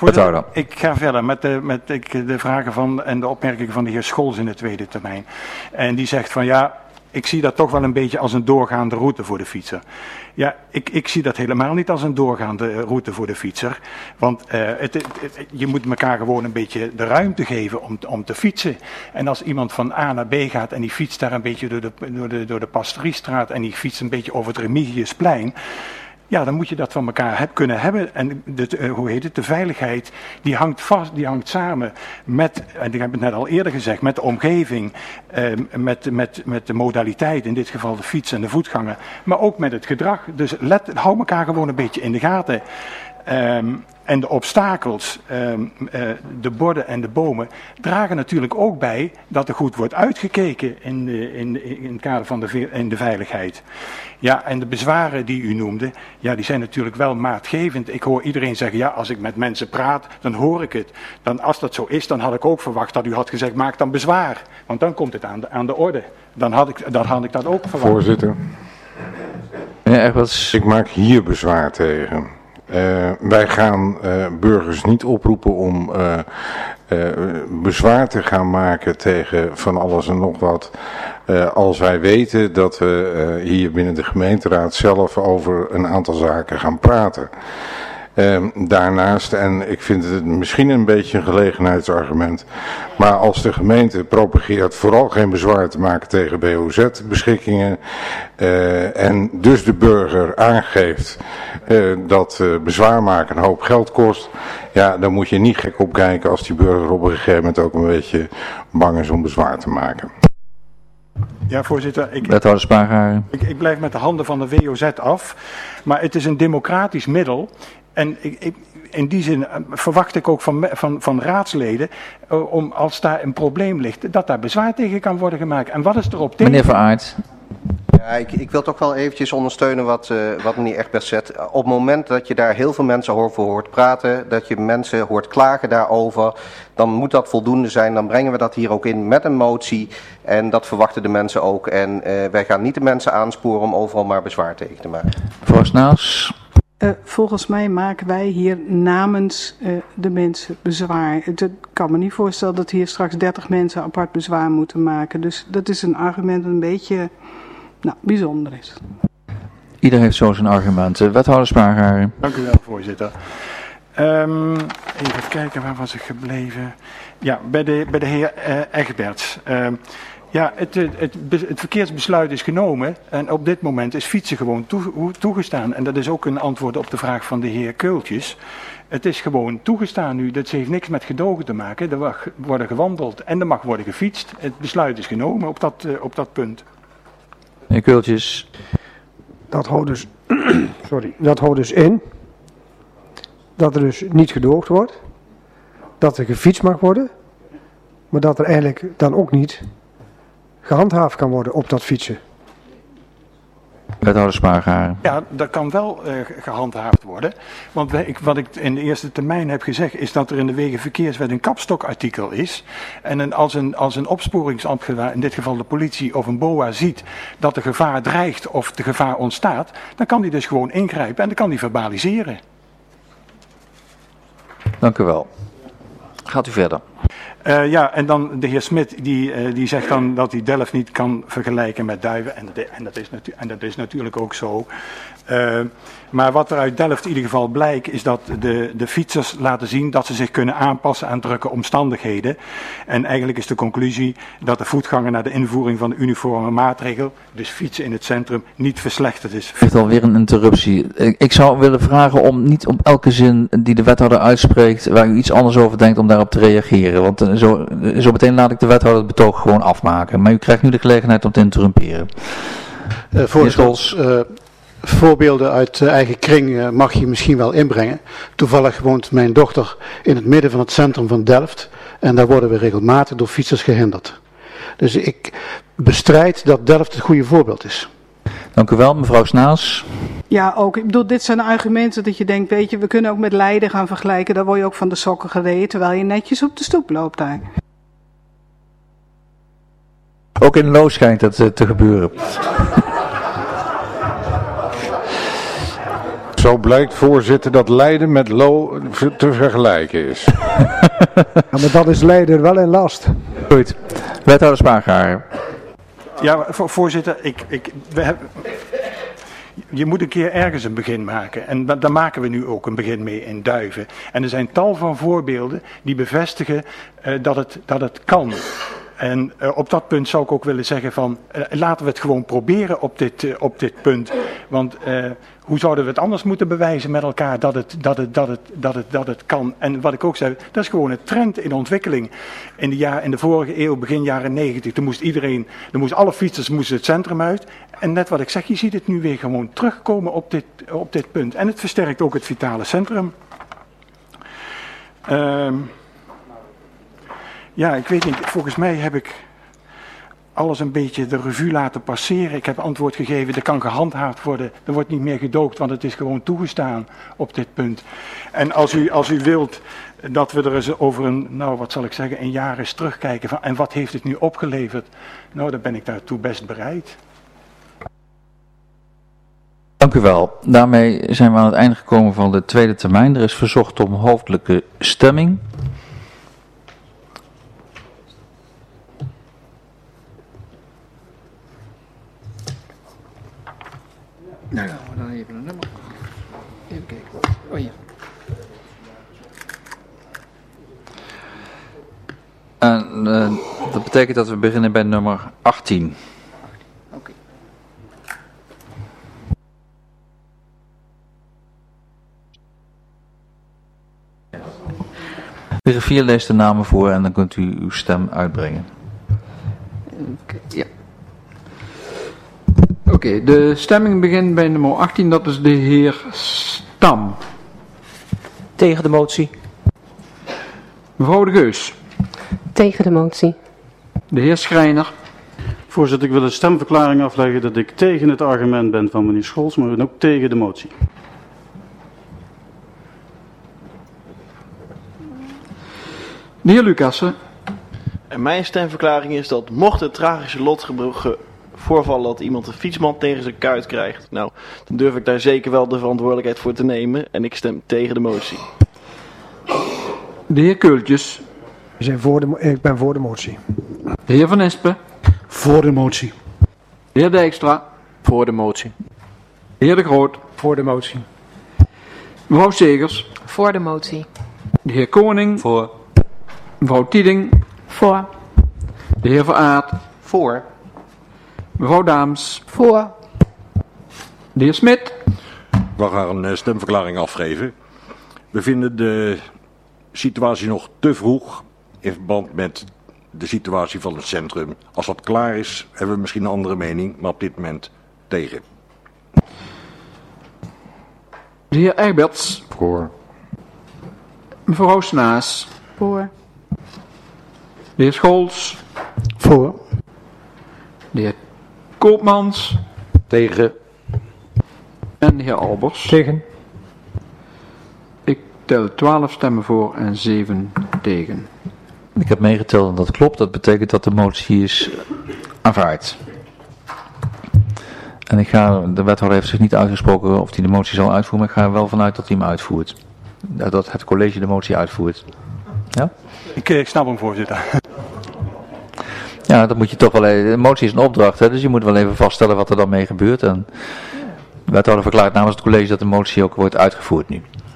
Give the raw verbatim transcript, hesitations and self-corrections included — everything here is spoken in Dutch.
Voorzitter, ik ga verder met, de, met de vragen van en de opmerkingen van de heer Scholz in de tweede termijn. En die zegt van ja, ik zie dat toch wel een beetje als een doorgaande route voor de fietser. Ja, ik, ik zie dat helemaal niet als een doorgaande route voor de fietser. Want uh, het, het, het, je moet elkaar gewoon een beetje de ruimte geven om, om te fietsen. En als iemand van A naar B gaat en die fietst daar een beetje door de, door de, door de Pastoriestraat en die fietst een beetje over het Remigiusplein. Ja, dan moet je dat van elkaar heb, kunnen hebben. En de, uh, hoe heet het, de veiligheid, die hangt vast, die hangt samen met, en ik heb het net al eerder gezegd, met de omgeving, uh, met, met, met de modaliteit, in dit geval de fiets en de voetganger, maar ook met het gedrag. Dus let, hou elkaar gewoon een beetje in de gaten. Um, en de obstakels, um, uh, de borden en de bomen, dragen natuurlijk ook bij dat er goed wordt uitgekeken in, de, in, in het kader van de, in de veiligheid. Ja, en de bezwaren die u noemde, ja, die zijn natuurlijk wel maatgevend. Ik hoor iedereen zeggen, ja, als ik met mensen praat, dan hoor ik het. Dan, als dat zo is, dan had ik ook verwacht dat u had gezegd, maak dan bezwaar. Want dan komt het aan de, aan de orde. Dan had, ik, dan had ik dat ook verwacht. Voorzitter, ja, was... ik maak hier bezwaar tegen. Uh, wij gaan uh, burgers niet oproepen om uh, uh, bezwaar te gaan maken tegen van alles en nog wat. Uh, als wij weten dat we uh, hier binnen de gemeenteraad zelf over een aantal zaken gaan praten. Uh, daarnaast, en ik vind het misschien een beetje een gelegenheidsargument, maar als de gemeente propageert vooral geen bezwaar te maken tegen B O Z-beschikkingen uh, en dus de burger aangeeft uh, dat uh, bezwaar maken een hoop geld kost, ja, dan moet je niet gek opkijken als die burger op een gegeven moment ook een beetje bang is om bezwaar te maken. Ja, voorzitter, ik, ik, ik blijf met de handen van de W O Z af, maar het is een democratisch middel. En ik, ik, in die zin verwacht ik ook van, van, van raadsleden, uh, om als daar een probleem ligt, dat daar bezwaar tegen kan worden gemaakt. En wat is erop tegen? Meneer Van Aert. Ja, ik, ik wil toch wel eventjes ondersteunen wat, uh, wat meneer Egberts zegt. Op het moment dat je daar heel veel mensen over hoort praten, dat je mensen hoort klagen daarover, dan moet dat voldoende zijn. Dan brengen we dat hier ook in met een motie en dat verwachten de mensen ook. En uh, wij gaan niet de mensen aansporen om overal maar bezwaar tegen te maken. Mevrouw Snaels. Uh, volgens mij maken wij hier namens uh, de mensen bezwaar. Ik kan me niet voorstellen dat hier straks dertig mensen apart bezwaar moeten maken. Dus dat is een argument dat een beetje nou, bijzonder is. Iedereen heeft zo zijn argumenten. Wethouder Spargaren. Dank u wel, voorzitter. Um, even kijken, waar was ik gebleven? Ja, bij de, bij de heer uh, Egberts. Um, Ja, het, het, het verkeersbesluit is genomen en op dit moment is fietsen gewoon toe, toegestaan. En dat is ook een antwoord op de vraag van de heer Keultjes. Het is gewoon toegestaan nu, dat heeft niks met gedogen te maken. Er mag worden gewandeld en er mag worden gefietst. Het besluit is genomen op dat, uh, op dat punt. Meneer Keultjes. Dat houdt dus, sorry, dat houdt dus in dat er dus niet gedoogd wordt, dat er gefietst mag worden, maar dat er eigenlijk dan ook niet gehandhaafd kan worden op dat fietsen. Wethouder Spargaren. Ja, dat kan wel uh, gehandhaafd worden. Want wij, ik, wat ik in de eerste termijn heb gezegd, is dat er in de Wegenverkeerswet een kapstokartikel is. En een, als een, als een opsporingsambtenaar, in dit geval de politie of een B O A, ziet dat er gevaar dreigt of de gevaar ontstaat, dan kan die dus gewoon ingrijpen en dan kan die verbaliseren. Dank u wel. Gaat u verder. Uh, ja, en dan de heer Smit, die, uh, die zegt dan dat hij Delft niet kan vergelijken met Duiven. En dat, en dat, is, natu- en dat is natuurlijk ook zo. Uh, maar wat er uit Delft in ieder geval blijkt, is dat de, de fietsers laten zien dat ze zich kunnen aanpassen aan drukke omstandigheden. En eigenlijk is de conclusie dat de voetganger na de invoering van de uniforme maatregel, dus fietsen in het centrum, niet verslechterd is. Ik heb alweer een interruptie. Ik zou willen vragen om niet op elke zin die de wethouder uitspreekt, waar u iets anders over denkt, om daarop te reageren. Want zo, zo meteen laat ik de wethouder het betoog gewoon afmaken. Maar u krijgt nu de gelegenheid om te interrumperen. Uh, Voorzitter, uh, voorbeelden uit uh, eigen kring uh, mag je misschien wel inbrengen. Toevallig woont mijn dochter in het midden van het centrum van Delft. En daar worden we regelmatig door fietsers gehinderd. Dus ik bestrijd dat Delft het goede voorbeeld is. Dank u wel, mevrouw Snaels. Ja, ook. Ik bedoel, dit zijn argumenten dat je denkt, weet je, we kunnen ook met Leiden gaan vergelijken. Daar word je ook van de sokken gereden, terwijl je netjes op de stoep loopt daar. Ook in Loos schijnt dat uh, te gebeuren. Zo blijkt, voorzitter, dat Leiden met Lo te vergelijken is. Ja, maar dat is Leiden wel in last. Goed. Wethouder Spaargaren. Ja, voorzitter, ik, ik, we hebben, je moet een keer ergens een begin maken. En daar maken we nu ook een begin mee in Duiven. En er zijn tal van voorbeelden die bevestigen uh, dat, het, dat het kan. En uh, op dat punt zou ik ook willen zeggen van, uh, laten we het gewoon proberen op dit, uh, op dit punt. Want uh, hoe zouden we het anders moeten bewijzen met elkaar dat het, dat, het, dat, het, dat, het, dat het kan. En wat ik ook zei, dat is gewoon een trend in de ontwikkeling. In de, jaar, in de vorige eeuw, begin jaren negentig, toen moest iedereen, toen moest alle fietsers moesten het centrum uit. En net wat ik zeg, je ziet het nu weer gewoon terugkomen op dit, op dit punt. En het versterkt ook het vitale centrum. Uh, ja, ik weet niet, volgens mij heb ik alles een beetje de revue laten passeren. Ik heb antwoord gegeven, er kan gehandhaafd worden. Er wordt niet meer gedoogd, want het is gewoon toegestaan op dit punt. En als u, als u wilt dat we er eens over een, nou wat zal ik zeggen, een jaar eens terugkijken. Van, en wat heeft het nu opgeleverd? Nou, dan ben ik daartoe best bereid. Dank u wel. Daarmee zijn we aan het einde gekomen van de tweede termijn. Er is verzocht om hoofdelijke stemming. Nou, dan even een nummer. Even kijken. Oh ja. En uh, dat betekent dat we beginnen bij nummer achttien. Oké. Okay. De griffier leest de namen voor en dan kunt u uw stem uitbrengen. Okay, ja. Oké, okay, de stemming begint bij nummer achttien, dat is de heer Stam. Tegen de motie. Mevrouw de Geus. Tegen de motie. De heer Schreiner. Voorzitter, ik wil een stemverklaring afleggen dat ik tegen het argument ben van meneer Scholz, maar ook tegen de motie. De heer Lucassen. En mijn stemverklaring is dat mocht het tragische lot voorvallen dat iemand een fietsband tegen zijn kuit krijgt, nou, dan durf ik daar zeker wel de verantwoordelijkheid voor te nemen en ik stem tegen de motie. De heer Keultjes. We zijn voor de, ik ben voor de motie. De heer Van Espen. Voor de motie. De heer Dijkstra. Voor de motie. De heer De Groot. Voor de motie. Mevrouw Segers. Voor de motie. De heer Koning. Voor. Mevrouw Tieding. Voor. De heer Veraard. Voor. Mevrouw Daams. Voor. De heer Smit. We gaan een stemverklaring afgeven. We vinden de situatie nog te vroeg in verband met de situatie van het centrum. Als dat klaar is, hebben we misschien een andere mening, maar op dit moment tegen. De heer Egberts. Voor. Mevrouw Snaas. Voor. De heer Scholz. Voor. De heer Koopmans. Tegen. En de heer Albers. Tegen. Ik tel twaalf stemmen voor en zeven tegen. Ik heb meegeteld en dat klopt. Dat betekent dat de motie is aanvaard. En ik ga, de wethouder heeft zich niet uitgesproken of hij de motie zal uitvoeren, maar ik ga er wel vanuit dat hij hem uitvoert. Dat het college de motie uitvoert. Ja? Ik, ik snap hem, voorzitter. Ja, dat moet je toch wel even. De motie is een opdracht, hè, dus je moet wel even vaststellen wat er dan mee gebeurt. En de wethouder verklaart namens het college dat de motie ook wordt uitgevoerd nu.